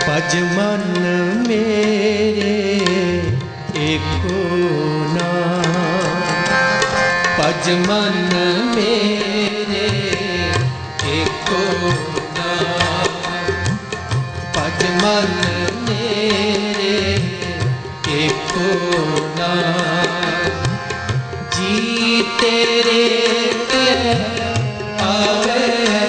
भज मन मेरे एको नाम, भज मन मेरे एको नाम, भज मन मेरे एको नाम। जी तेरे के आवे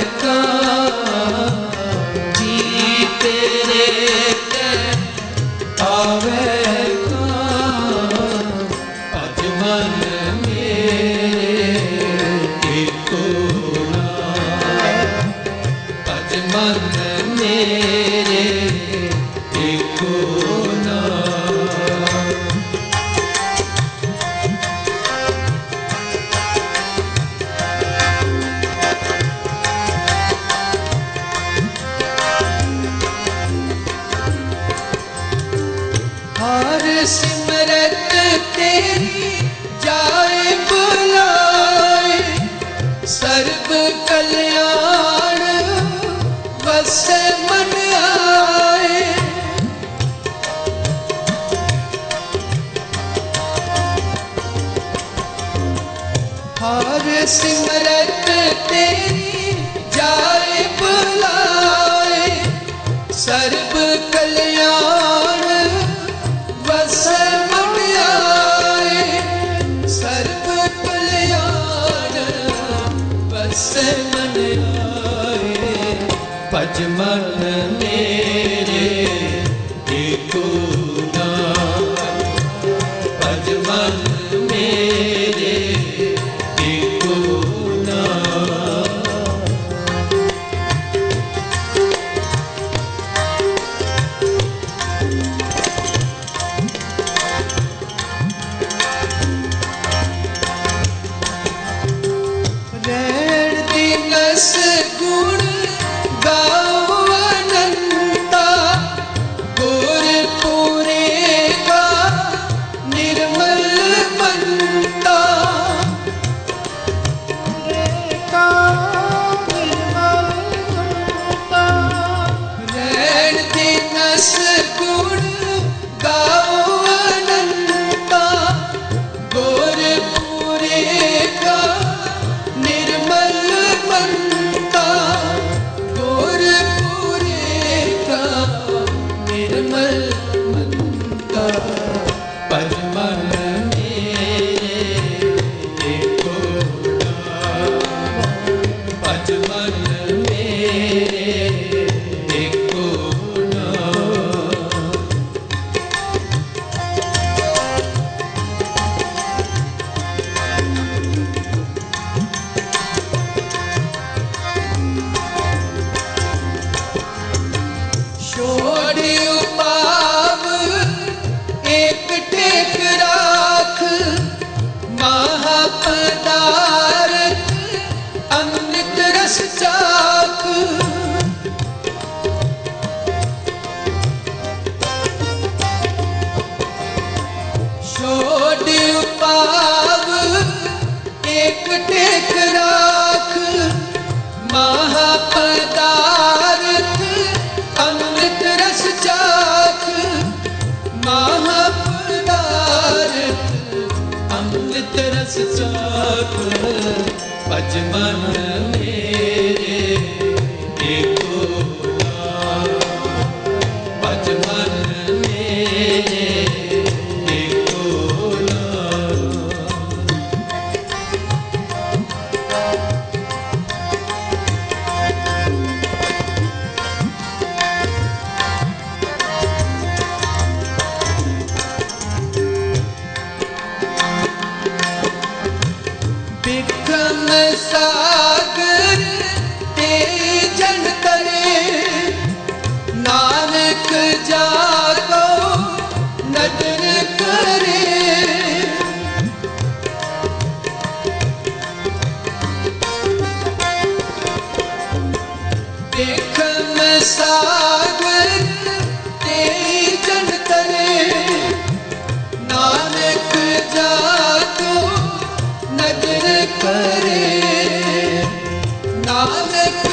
सिमरत तेरी जाए बुलाए, सर्व कल्याण बसे मन आए। हर सिमरत तेरी जाए बुलाए, सर्व कल्याण बसे मन आए, सर्व कल्याण बसे मन आए। भज मन मेरे एको नाम, भज मन मेरे एको नाम। दिनस गुण गाओ अनंता, गुर पूरे का निर्मल बनता। रैण दिनस गुण गाओ अनंता, गुर पूरे का निर्मल बनता, गुर पूरे का निर्मल बनता। भज मन मेरे एको नाम, भज मन मेरे एको नाम। छोड़ी उपाव एक टेक राख, महापदारथ अमृत रस चाख। छोड़ी उपाव एक टेक राख, महापदारथ अमृत रस चाख, महापदारथ अमृत रस चाख। भज मन मेरे एको नाम, भज मन मेरे एको नाम। बिक्रम सागर ते जन करे, नानक जाको नजर करे। बिक्रम सागर ते जन करे, नानक जाको नजर करे। नानक